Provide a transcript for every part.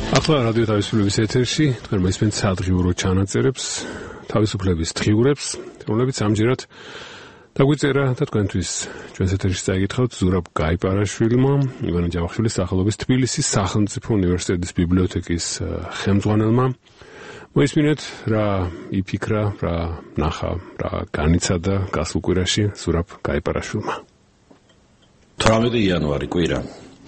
ახლა რადიო თავისუფლების ეთერში თქვენ მოისმენთ სადღიურო ჩანაწერებს, თავისუფლების დღიურებს, რომლებიც ამჯერად დაგვიწერა და თქვენთვის ჩვენს ეთერში წაიკითხავთ ზურაბ გაიპარაშვილმა, ივანე ჯავახიშვილის სახელობის თბილისის სახელმწიფო უნივერსიტეტის ბიბლიოთეკის ხელმძღვანელმა. მოისმინეთ რა იფიქრა, რა ნახა, რა განიცადა გასულ კვირაში ზურაბ გაიპარაშვილმა. 18 იანვარი კვირა.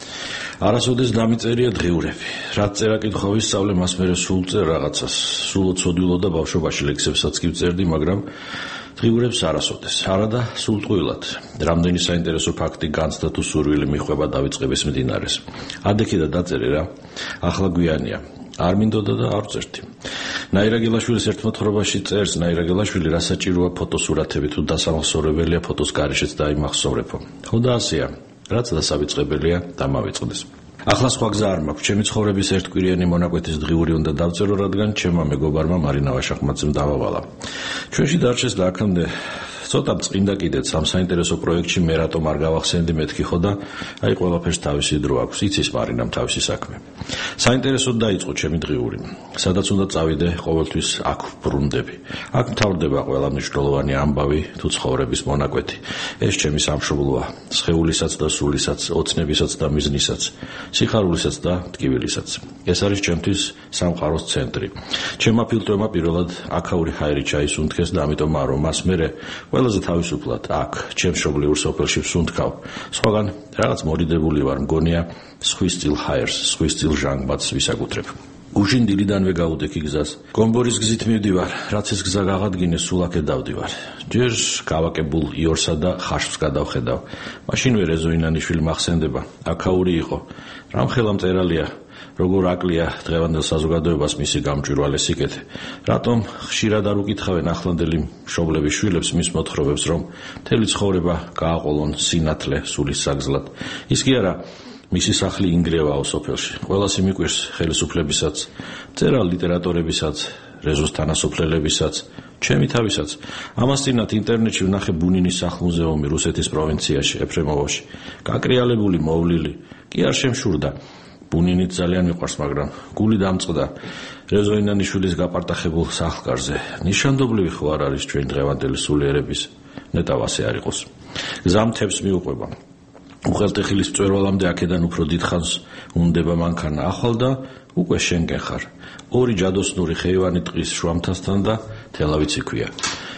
არასოდეს დამიწერია დღიურები. რაც წერა კითხვა ვისწავლე, მას მერე სულ წერ რაღაცას. სულ ოცოდვილო და ბავშვობაში ლექსებსაც კი ვწერდი, მაგრამ დღიურებს არასოდეს. არადა სულტყუილად. რამდენი საინტერესო ფაქტი განცდა თუ სურვილი მიხვება დავიწყების მდინარეს. ადექი და დაწერე რა. ახლა გვიანია. არ მინდოდა და არ წერდი. ნაირაგელაშვილის ერთმოთხრობაში წერს, ნაირაგელაშვილი რა საჭიროა ფოტოსურათები თუ დასამახსოვრებელია ფოტოს გარეშეც დაიმახსოვრებო. ხო და ასეა. რაც დასავიწყებელია დამავიწყდეს. ახლა სხვა გზა არ მაქვს. ჩემი ცხოვრების ერთკვირიანი მონაკვეთის დღიური უნდა დავწერო, რადგან ჩემმა მეგობარმა მარინა ვაშახმაძემ დავავალა. ჩვენში დარჩეს და აქამდე ცოტა წმინდა კიდეც ამ საინტერესო პროექტში მე რატომ არ გავახსენდი მეთქი ხო და აი ყველაფერს თავისი დრო აქვს. იცის მარინამ თავისი საქმე. საინტერესოდ დაიწყო ჩემი დღიური. სადაც უნდა წავიდე, ყოველთვის აქ ბრუნდები. აქ მთავრდება ყველა მნიშვნელოვანი ამბავი თუ ცხოვრების მონაკვეთი. ეს ჩემი სამშობლოა, სხეულისაც და სულისაც, ოცნებისაც და მიზნისაც, სიხარულისაც და ტკივილისაც. ეს არის ჩემთვის სამყაროს ცენტრი. ჩემმა ფილტრმა პირველად აქაური ჰაერი ჩაისუნთქეს და ამიტომ რომ მას მერე ყველაზე თავისუფლად აქ, ჩემ მშობლიურ სოფელში ვსუნთქავ. სხვაგან რაღაც მორიდებული ვარ, მგონია სხვის წილ ჰაერს, სხვის წილ ჟანგბადს ვისაკუთრებ. გუშინ დილიდანვე გავუდექი გზას. გომბორის გზით მივდივარ, რაც ეს გზა გაღადგინეს, სულ აქე დავდივარ. ჯერ გავაკებულ იორსა და ხაშვს გადავხედავ. მაშინვე რეზოინანიშვილი მახსენდება, აქაური იყო. რამხელა მწერალია, როგორ აკლია დღევანდელ საზოგადოებას მისი გამჭვირვალე სიკეთე. რატომ ხშირად არ უკითხავენ ახლანდელი მშობლების შვილებს მის მოთხრობებს, რომ მთელი ცხოვრება გააყოლონ სინათლე სულის საგზლად. ის კი არა, მისი სახლი ინგრევაო სოფელში. ყველას იმიკვირს ხელისუფლებისაც, მწერალ ლიტერატორებისაც, რეზოს თანასოფლელებისაც, ჩემი თავისაც. ამას წინათ ინტერნეტში ვნახე ბუნინის სახლ-მუზეუმი რუსეთის პროვინციაში, ეფრემოვოში. გაკრიალებული მოვლილი, კი არ შემშურდა. ბუნინით ძალიან მიყვარს, მაგრამ გული დამწყდა რეზოინანიშვილის გაპარტახებულ სახლკარზე. ნიშანდობლივი ხო არ არის ჩვენ დღევანდელი სულიერების, ნეტავ ასე არ იყოს. გზა მთებს მიუყვება. უღელტეხილის მწვერვალამდე აქედან უფრო დიდხანს უნდება მანქანა. ახვალ და უკვე შენკენ ხარ. ორი ჯადოსნური ხეივანი ტყის შუამთასთან და თელავიც იქვია.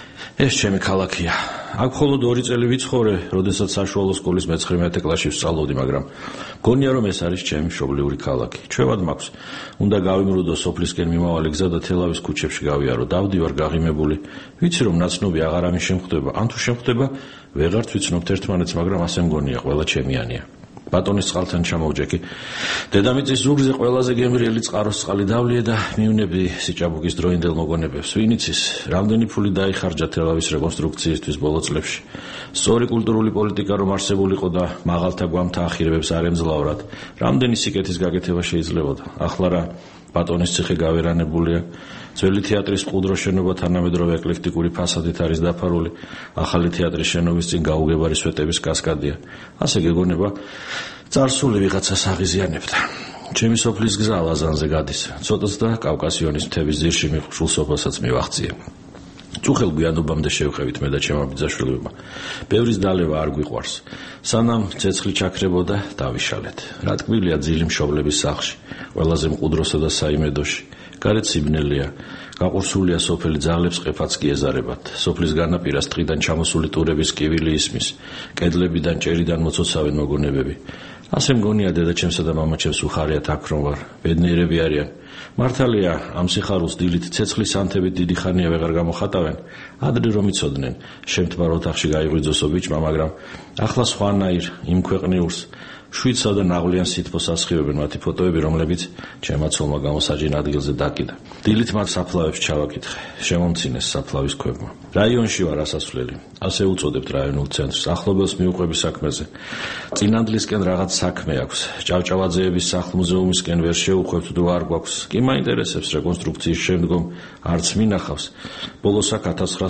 ეს ჩემი ქალაქია. აქ მხოლოდ 2 წელი ვიცხოვრე, როდესაც საშუალო სკოლის მე-19 კლასში ვსწავლობდი, მაგრამ გონია რომ ეს არის ჩემი მშობლიური ქალაქი. ჩვევად მაქვს. უნდა გავიმრუდო სოფლისკენ მიმავალი გზა და თელავის ქუჩებში გავიარო. დავდივარ გაღიმებული. ვიცი რომ ნაცნობი აღარ ამის შემხვდება. ან თუ შემხვდება, ვეღარც ვიცნობთ ერთმანეთს, მაგრამ ასე მგონია, ყველა ჩემიანია. ბატონის წყალთან ჩამოვჯექი. დედამიწის ზურგზე ყველაზე გემრიელი წყაროს წყალი დავლია და მივნები სიჭაბუკის დროინდელ მოგონებებს. ვინ იცის, რამდენი ფული დაიხარჯა თელავის რეკონსტრუქციისთვის ბოლო წლებში. სწორი კულტურული პოლიტიკა რომ არსებულიყო და მაღალთა გვამთა ახირებებს არ ემძლავრად, რამდენი სიკეთის გაკეთება შეიძლებოდა. ახლა რა ბატონის ციხე გავერანებულია. ძველი თეატრის მყუდრო შენობა თანამედროვე ეკლექტიკური ფასადით არის დაფარული. ახალი თეატრის შენობის წინ გაუგებარი სვეტების კასკადია. ასე გეგონება წარსული ვიღაცას აღიზიანებდა. ჩემი სოფლის გზა ლაზანზე გადის. ცოტაც და კავკასიონის მთების ძირში მიყრშულ სოფელსაც მივახციე. წუხელ გვიანობამდე შევხევით მე და ჩემმა ბიძაშვილებმა. ბევრის დალევა არ გვიყვარს. სანამ ცეცხლი ჩაქრებოდა, დავიშალეთ. რა ტკბილია ძილი მშობლების სახლში, ყველაზე მყუდროსა და საიმედოში. გარეთ სიბნელია, გაყურსულია სოფელი, ძაღლებს ყეფაც კი ეზარებათ. სოფლის განაპირას ტყიდან ჩამოსული ტურების კივილი ისმის, კედლებიდან ჭერიდან მოცოცავენ მოგონებები. ასე მგონია დედაჩემსა და მამაჩემს უხარიათ აქ რომ ვარ. ბედნიერები არიან. მართალია, ამ სიხარულს დილით ცეცხლის ანთებით დიდი ხანია ვეღარ გამოხატავენ. ადრე რომ იცოდნენ, შემთბარ ოთახში გაიღვიძოსო ბიჭმა, მაგრამ ახლა სხვანაირ იმ ქვეყნიურს შვიდსა და ნაღვლიან სითბოს ასხივებენ მათი ფოტოები, რომლებიც ჩემმა ცოლმა გამოსაჯენ ადგილზე დაკიდა. დილით მათ საფლავებს ჩავაკითხე, შემომცინეს საფლავის ქვებმა. რაიონში ვარ ასასვლელი, ასე უწოდებთ რაიონულ ცენტრს, ახლობელს მიუყვები საქმეზე. წინანდლისკენ რაღაც საქმე აქვს, ჭავჭავაძეების სახლ-მუზეუმისკენ ვერ შევუხვევთ, დრო არ გვაქვს. კი მაინტერესებს რეკონსტრუქციის შემდგომ არც მინახავს. ბოლოს აქ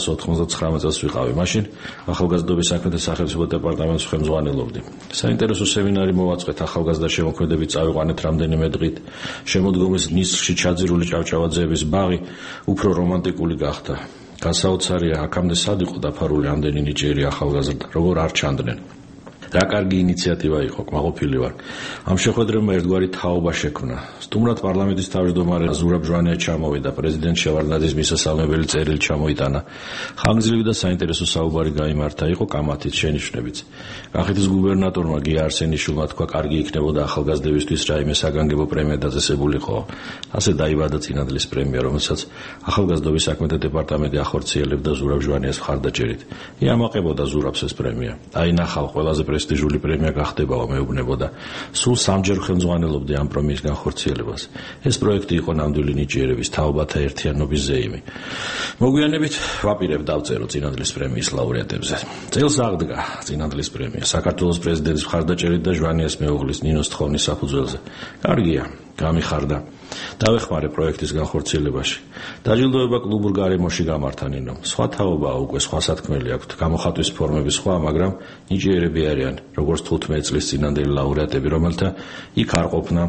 1999 წელს ვიყავი, მაშინ ახალგაზრდობის საქმეთა სახელმწიფო დეპარტამენტს ხელმძღვანელობდი. საინტერესო სემინარი ყველაფერი მოვაწყეთ, ახალგაზრდა შემოქმედებით წავიყვანეთ რამდენიმე დღით. შემოდგომის ნისლში ჩაძირული ჭავჭავაძეების ბაღი უფრო რომანტიკული გახდა. განსაოცარია, აქამდე სად იყო დაფარული ამდენი ნიჭიერი ახალგაზრდა, როგორ არ ჩანდნენ. რა კარგი ინიციატივა იყო, კმაყოფილი ვარ. ამ შეხვედრებმა ერთგვარი თაობა შექმნა. სტუმრად პარლამენტის თავმჯდომარე ზურაბ ჟვანია ჩამოვიდა, პრეზიდენტ შევარდნაძის მისასალმებელი წერილი ჩამოიტანა. ხანგრძლივი და საინტერესო საუბარი გაიმართა, იყო კამათით, შენიშვნებიც. კახეთის გუბერნატორმა გია არსენიშვილმა თქვა, კარგი იქნებოდა ახალგაზრდებისთვის რაიმე საგანგებო პრემია დაწესებულიყო. ასე დაიბადა წინადლის პრემია, რომელსაც ახალგაზრდობის საქმეთა დეპარტამენტი ახორციელებდა ზურაბ ჟვანიას მხარდაჭერით. იამაყებოდა ზურაბს ეს პრემია. აი ნახავ, ყველაზე პრესტიჟული პრემია გახდებაო, მეუბნებოდა. სულ 3-ჯერ ხელმძღვანელობდი ამ პრემიის განხორციელებას. ეს პროექტი იყო ნამდვილი ნიჭიერების, თაობათა ერთიანობის ზეიმი. მოგვიანებით ვაპირებ დავწერო წინადლის პრემიის ლაურეატებზე. წელს აღდგა წინადლის პრემია საქართველოს პრეზიდენტის მხარდაჭერით და ჟვანიას მეუღლის ნინოს თხოვნის საფუძველზე. კარგია, გამიხარდა. დავეხმარე პროექტის განხორციელებაში. დაჯილდოება კლუბურ გარემოში გამართა ნინომ. სხვა თაობაა უკვე, სხვა სათქმელი აქვთ, გამოხატვის ფორმები სხვა, მაგრამ ნიჭიერები არიან, როგორც 15 წლის წინანდელი ლაურეატები, რომელთა იქ არ ყოფნა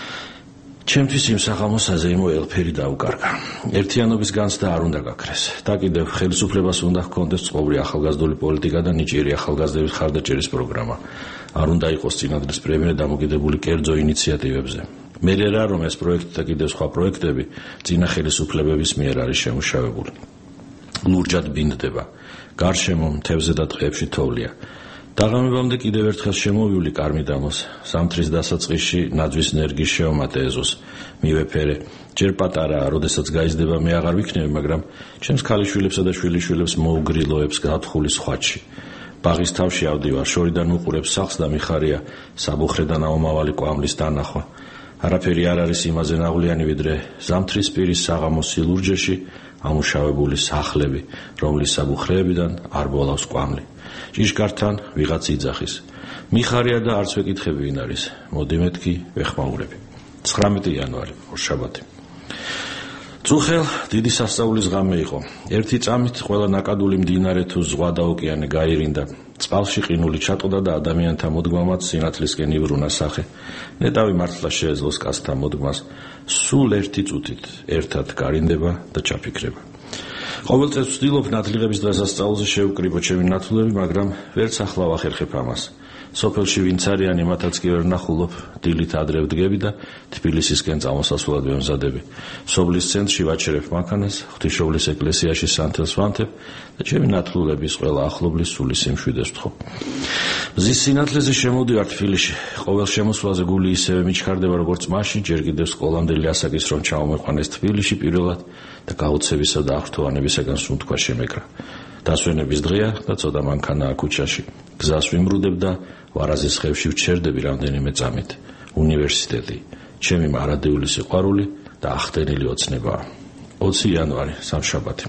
ჩემთვის იმ საღამოს საზეიმო ელფერი დაუკარგა. ერთიანობის განცდა არ უნდა გაქრეს. და კიდევ ხელისუფლებას უნდა ჰქონდეს წყობრი ახალგაზრდული პოლიტიკა და ნიჭიერი ახალგაზრდების მხარდაჭერის პროგრამა. არ უნდა იყოს წინადლის პრემია დამოკიდებული კერძო ინიციატივებზე. მე რა რომ ეს პროექტი და კიდევ სხვა პროექტები წინა ხელისუფლებების მიერ არის შემუშავებული. ლურჯად ბინდება. გარშემო მთებზე და ტყეებში თოვლია. დაღამებამდე კიდევ ერთხელ შემოვივლი კარმიდამოს, ზამთრის დასაწყისში ნაძვის ნერგის შეომატე ეზოს. მივეფერე. ჯერ პატარაა, როდესაც გაიზრდება მე აღარ ვიქნები, მაგრამ ჩემს ქალიშვილებსა და შვილიშვილებს მოუგრილოებს გათხოვლის ხვაჩი. ბაღის თავში ავდივარ, შორიდან უყურებს სახლს და მიხარია საბუხრედან აომავალი კვამლის დანახვა. არაფერი არ არის იმაზე ნაღვლიანი, ვიდრე ზამთრის პირის საღამოს სილურჯეში ამუშავებული სახლები, რომლის საბუხრეებიდან არ ბოლავს კვამლი. ჭიშკართან ვიღაც იძახის. მიხარია და არც ვეკითხები ვინ არის. მოდი მეთქი ვეხმაურები. 19 იანვარი, ორშაბათი. წუხელ დიდი სასწაულის ღამე იყო. ერთი წამით ყველა ნაკადული მდინარე თუ ზღვა და ოკეანე გაირინდა. წყალში ყინული ჩატყდა და ადამიანთა მოდგმამაც სინათლისკენ იბრუნა სახე. ნეტავი მართლა შეეძლოს კაცთა მოდგმას. სულ ერთი წუთით ერთად გარინდება და ჩაფიქრება. ყოველ წელს ვცდილობ ნათლიღების დღესასწაულზე შევკრიბო ჩემი ნათლულები, მაგრამ ვერც ახლა ვახერხებ ამას. სოფელში ვინც არიან, იმათაც კი ვერ ნახულობ, დილით ადრე ვდგები და თბილისისკენ წამოსასვლად ვემზადები. სოფლის ცენტრში ვაჩერებ მანქანას, ღვთისმშობლის ეკლესიაში სანთელს ვანთებ და ჩემი ნათლულების ყველა ახლობლის სული სიმშვიდეს ვთხოვ. მზის სინათლეზე შემოვდივარ თბილისში. ყოველ შემოსვლაზე გული ისევე მიჩქარდება, როგორც მაშინ, ჯერ კიდევ სკოლამდელი ასაკის რომ ჩავმეყვანეს თბილისში პირველად და გაუცებისა და აღრთოვანებისაგან სუნთქვა შემეკრა. დასვენების დღეა და ცოტა მანქანაა ქუჩაში. გზას ვიმრუდებ და ვარაზის ხევში ვჩერდები რამდენიმე წამით. უნივერსიტეტი, ჩემი მარადიული სიყვარული და ახდენილი ოცნებაა. 20 იანვარი, სამშაბათი.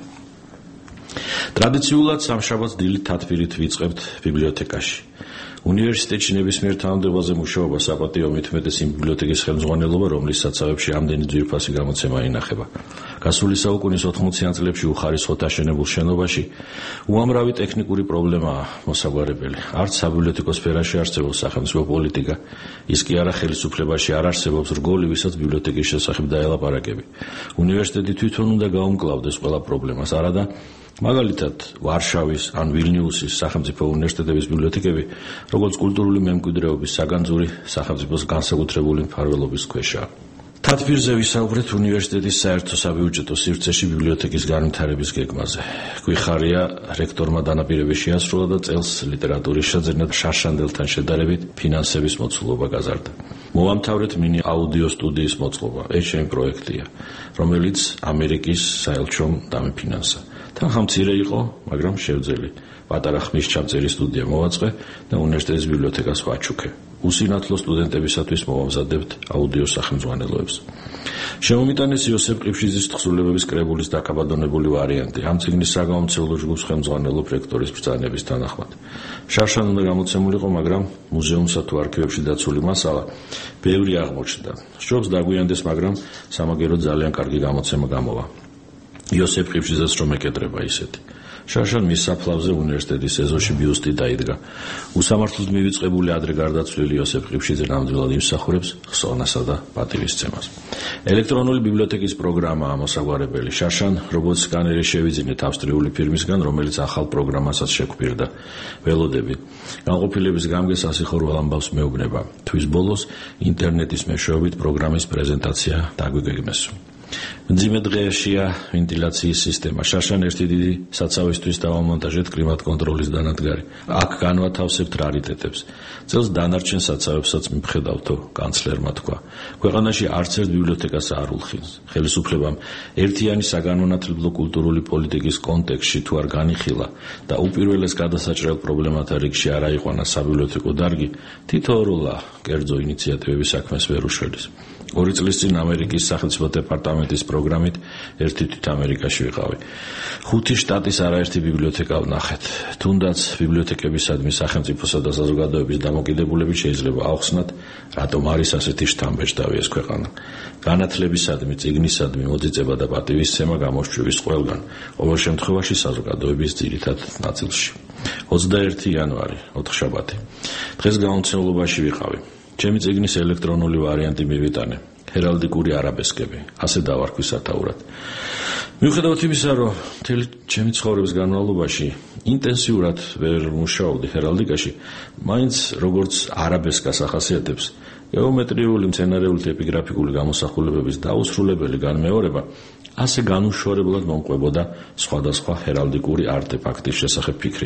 ტრადიციულად სამშაბათს დილით თათბირით ვიწყებთ ბიბლიოთეკაში. უნივერსიტეტში ნებისმიერ თანამდებობაზე მუშაობა საპატიო მithumetes იმ ბიბლიოთეკის ხელმძღვანელობა, რომლის საცავებში ამდენი ძვირფასი გამოცემა ინახება. გასული საუკუნის 80-იან წლებში უხარისხოდ აშენებულ შენობაში უამრავი ტექნიკური პრობლემაა მოსაგვარებელი. არც საბიბლიოთეკო სფეროში არსებობს სახელმწიფო პოლიტიკა, ის კი არა ხელისუფლებაში არ არსებობს რგოლი, ვისაც ბიბლიოთეკის შესახებ დაელაპარაკები. უნივერსიტეტი თვითონ უნდა გაუმკლავდეს ყველა პრობლემას, არადა მაგალითად ვარშავის ან ვილნიუსის სახელმწიფო უნივერსიტეტების ბიბლიოთეკები, როგორც კულტურული მემკვიდრეობის საგანძური სახელმწიფოს განსაკუთრებული მფარველობის ქვეშაა. თათბირზე ვისაუბრეთ უნივერსიტეტის საერთო საბიუჯეტო სივრცეში ბიბლიოთეკის განვითარების გეგმაზე. გვიხარია, რექტორმა დანაპირები შეასრულა და წელს ლიტერატურის შეძენა შარშანდელთან შედარებით ფინანსების მოცულობა გაზარდა. მოვამთავრეთ მინი აუდიო სტუდიის მოწყობა. ეს ჩემი პროექტია, რომელიც ამერიკის საელჩომ დამიფინანსა. თანხა მცირე იყო, მაგრამ შევძელი. პატარა ხმის ჩამწერი სტუდია მოვაწყე და უნივერსიტეტის ბიბლიოთეკას ვაჩუქე. უსინათლო სტუდენტებისათვის მოვამზადებთ აუდიო სახელმძღვანელოებს. შემომიტანეს იოსებ ყიფშიძის თხზულებების კრებულის დაკაბადონებული ვარიანტი. ამ წიგნის საგამომცემლო ჯგუფს ხელმძღვანელობ რექტორის ბრძანების თანახმად. შარშან უნდა გამოცემულიყო, მაგრამ მუზეუმსა თუ არქივებში დაცული მასალა ბევრი აღმოჩნდა. სჯობს დაგვიანდეს, მაგრამ სამაგერო ძალიან კარგი გამოცემა გამოვა. იოსებ ყიფშიძეს რომ ეკეტრება ისეთი. შარშან მის საფლავზე უნივერსიტეტის ეზოში ბიუსტი დაიდგა. უსამართლოდ მივიწყებული ადრე გარდაცვლილი იოსებ ყიფშიძე ნამდვილად იმსახურებს ხსოვნასა და პატივისცემას. ელექტრონული ბიბლიოთეკის პროგრამაა მოსაგვარებელი. შარშან რობოტ სკანერი შევიძინეთ ავსტრიული ფირმისგან, რომელიც ახალ პროგრამასაც შეგვპირდა. ველოდები. განყოფილების გამგეს ასიხორვალ ამბავს მეუბნება. თვის ბოლოს ინტერნეტის მეშვეობით პროგრამის პრეზენტაცია დაგვიგეგმეს. მძიმე დღეშია ვენტილაციის სისტემა. შარშან ერთი დიდი საცავისთვის დავამონტაჟეთ კლიმატ კონტროლის დანადგარი. აქ განვათავსებთ რარიტეტებს. წელს დანარჩენ საცავებსაც მივხედავთო, კანცლერმა თქვა. ქვეყანაში არც ერთ ბიბლიოთეკას არ ულხილს. ხელისუფლებამ ერთიანი საგანმანათლებლო კულტურული პოლიტიკის კონტექსტში თუ არ განიხილა და უპირველეს გადასაჭრელ პრობლემათა რიგში არ აიყვანა საბიბლიოთეკო დარგი, თითოეულა კერძო ინიციატივების საქმეს ვერ უშველის. 2 წლის წინ ამერიკის სახელმწიფო დეპარტამენტის პროგრამით ერთი თვით ამერიკაში ვიყავი. 5 შტატის არაერთი ბიბლიოთეკა ვნახეთ. თუნდაც ბიბლიოთეკებისადმი სახელმწიფოსა და საზოგადოების დამოკიდებულებით შეიძლება ავხსნათ, რატომ არის ასეთი შთამბეჭდავი ეს ქვეყანა. განათლებისადმი, წიგნისადმი მოწიწება და პატივისცემა გამოშვების ყველგან, ყოველ შემთხვევაში საზოგადოების ძირითად ნაწილში. 21 იანვარი, ოთხშაბათი. დღეს გამომცემლობაში ვიყავი. ჩემი წიგნის ელექტრონული ვარიანტი მივიტანე. ჰერალდიკური არაბესკები. ასე დავარქვი სათაურად. მიუხედავად იმისა, რომ მთელი ჩემი ცხოვრების განმავლობაში ინტენსიურად ვერ მუშაობდი ჰერალდიკაში, მაინც როგორც არაბესკას ახასიათებს გეომეტრიული, მცენარეული, ეპიგრაფიკული გამოსახულებების დაუსრულებელი განმეორება, ასე განუშორებლად მომყვებოდა სხვადასხვა ჰერალდიკური არტეფაქტის შესახებ ფიქრი.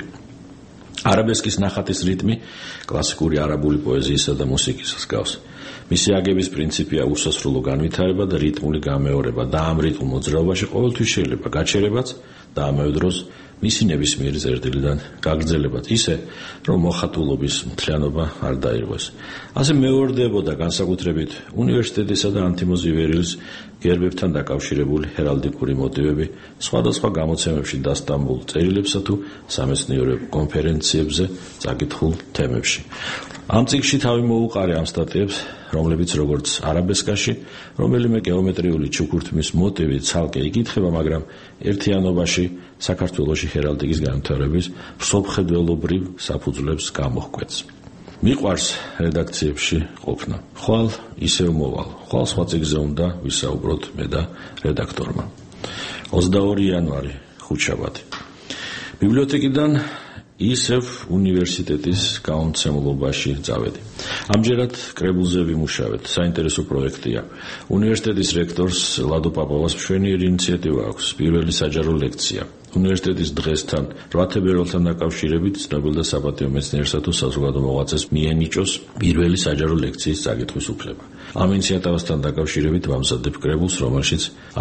არაბესკის ნახატის რიტმი კლასიკური არაბული პოეზიისა და მუსიკის მსგავს. მისი აგების პრინციპია უსასრულო განვითარება და რიტმული გამეორება და ამ რიტმულ მოძრაობაში ყოველთვის შეიძლება გაჩერებაც და ამავე დროს მისი ნებისმიერი წერტილიდან გაგრძელებაც ისე, რომ მოხატულობის მთლიანობა არ დაირღვეს. ასე მეორდებოდა განსაკუთრებით უნივერსიტეტისა და ანთიმოზივერილის გერბებთან დაკავშირებული ჰერალდიკური მოტივები სხვადასხვა გამოცემებში დასტამბულ წერილებსა თუ სამეცნიერო კონფერენციებზე წაკითხულ თემებში. ამ წიგნში თავი მოუყარე ამ სტატიებს, რომლებიც როგორც არაბესკაში, რომელიმე გეომეტრიული ჩუქურთმის მოტივი ცალკე იკითხება, მაგრამ ერთიანობაში საქართველოში ჰერალდიკის განვითარების მსოფლმხედველობრივ საფუძვლებს გამოჰკვეთს. მიყვარს რედაქციებში ყოფნა. ხვალ ისევ მოვალ. ხვალ სხვა წიგნზე უნდა ვისაუბროთ მე და რედაქტორმა. 22 იანვარი, ხუთშაბათი. ბიბლიოთეკიდან ისევ უნივერსიტეტის გამომცემლობაში წავედი. ამჯერად კრებულზე ვიმუშავეთ. საინტერესო პროექტია. უნივერსიტეტის რექტორს ლადო პაპოვას მშვენიერი ინიციატივა აქვს. პირველი საჯარო ლექცია. უნივერსიტეტის დღესთან 8 თებერვალთან დაკავშირებით ცნობილ და საპატიო მეცნიერსა თუ საზოგადო მოღვაწეს მიენიჭოს პირველი საჯარო ლექციის წაკითხვის უფლება. ამ ინიციატივასთან დაკავშირებით ვამზადებ კრებულს, რომელშიც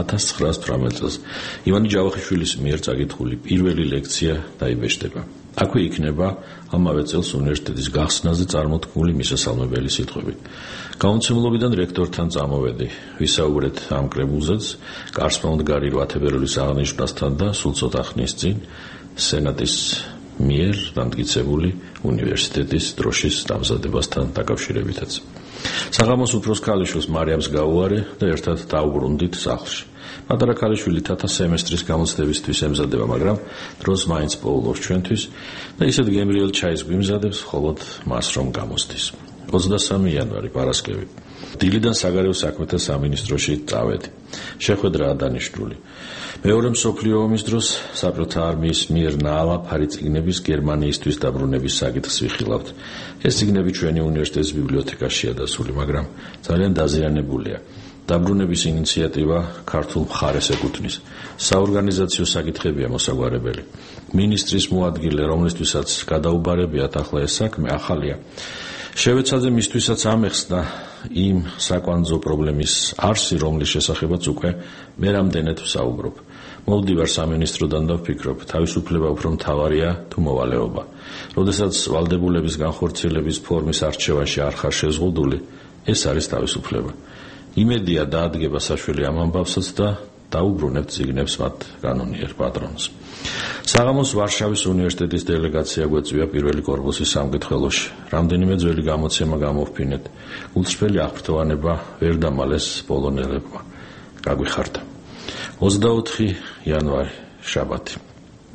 1918 წელს ივანე ჯავახიშვილის მიერ წაკითხული პირველი ლექცია დაიბეჭდება. აქვე იქნება ამავე წელს უნივერსიტეტის გახსნაზე წარმოთქმული მისასალმებელი სიტყვები. გამომცემლობიდან რექტორთან წამოვედი. ვისაუბრეთ ამ კრებულზეც, კარსმომდგარი 8 თებერვლის აღნიშვნასთან და სულ ცოტა ხნის წინ სენატის მიერ დამტკიცებული უნივერსიტეტის დროშის დამზადებასთან დაკავშირებითაც. საღამოს უფროს ქალიშვილს მარიამს გავუარე და ერთად დავუბრუნდით სახლში. პატარა ქალიშვილი თათა სემესტრის გამოცდებისთვის ემზადება, მაგრამ დროს მაინც პოულობს ჩვენთვის და ისეთ გემრიელ ჩაის გვიმზადებს, მხოლოდ მას რომ გამოსდის. 23 იანვარი, პარასკევი. დილიდან საგარეო საქმეთა სამინისტროში წავედი. შეხვედრა დანიშნული. მეორე მსოფლიო ომის დროს საბჭოთა არმიის მიერ ნაალაფარი წიგნების გერმანიისთვის დაბრუნების საკითხს ვიხილავთ. ეს წიგნები ჩვენი უნივერსიტეტის ბიბლიოთეკაშია დასული, მაგრამ ძალიან დაზიანებულია. დაბრუნების ინიციატივა ქართულ მხარეს ეკუთვნის. საორგანიზაციო საკითხებია მოსაგვარებელი. მინისტრის მოადგილე, რომლისთვისაც გადაუბარებიათ ახლა ეს საქმე, ახალია. შევეცადე მისთვისაც ამეხსნა იმ საკვანძო პრობლემის არსი, რომლის შესახებაც უკვე მე რამდენად ვსაუბრობ. მოვდივარ სამინისტროდან და ვფიქრობ, თავისუფლება უფრო მთავარია თუ მოვალეობა. როდესაც ვალდებულების განხორციელების ფორმის არჩევაში არ ხარ შეზღუდული, ეს არის თავისუფლება. იმედია დაადგება საშველი ამ ამბავსაც და დაუბრუნებთ წიგნებს მათ კანონიერ პატრონს. საღამოს ვარშავის უნივერსიტეტის დელეგაცია გვეწვია პირველი კორპუსის სამკითხველოში. რამდენიმე ძველი გამოცემა გამოვფინეთ. უცვლელი აღფრთოვანება ვერ დამალეს პოლონელებმა. გაგვიხარდა. 24 იანვარი, შაბათი.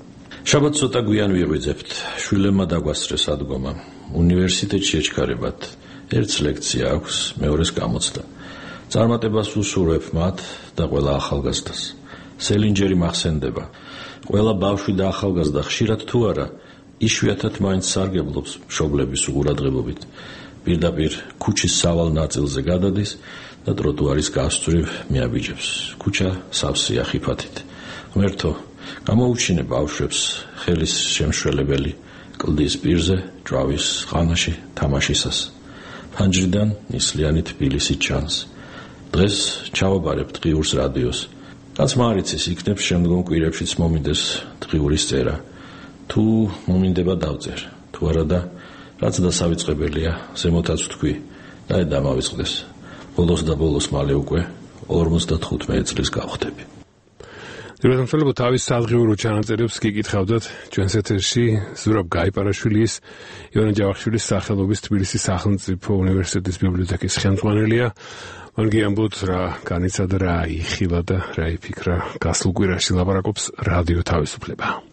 შაბათს ცოტა გვიან ვიღვიძებთ. შვილებმა დაგვასწრეს ადგომა. უნივერსიტეტში ეჩქარებათ. ერთს ლექცია აქვს, მეორეს გამოცდა. წარმატებას უსურვებ მათ და ყველა ახალგაზრდას. სელინჯერი მახსენდება. ყველა ბავშვი და ახალგაზრდა ხშირად თუ არა, იშვიათად მაინც სარგებლობს მშობლების უყურადღებობით. პირდაპირ ქუჩის სავალ ნაწილზე გადადის და ტროტუარის გასწვრივ მიაბიჯებს. ქუჩა სავსეა ხიფათით. ღმერთო, გამოუჩინე ბავშვებს ხელის შემშველებელი კლდის პირზე, ჭვავის ხანაში თამაშისას. ფანჯრიდან ნისლიანი თბილისი ჩანს. დღეს ჩავაბარებ დღიურს რადიოს. რაც მარიცის იქნებს შემდგომ კვირებშიც მომინდეს დღიურის წერა. თუ მომინდება დავწერ, თუ არა და რაც დასავიწყებელია, ზემოთაც ვთქვი და დამავიწყდეს. ბოლოს და ბოლოს მალე უკვე 55 წლის გავხდები. დიახ, თავის სადღიურო ჩანაწერებს გიკითხავდათ ჩვენს ეთერში ზურაბ გაიპარაშვილის, ივანე ჯავახიშვილის სახელობის თბილისის სახელმწიფო უნივერსიტეტის ბიბლიოთეკის ხელმძღვანელია. მან გიამბოთ რა განიცადა, რა იხილა და რა იფიქრა გასულ კვირაში ლაპარაკობს რადიო თავისუფლება.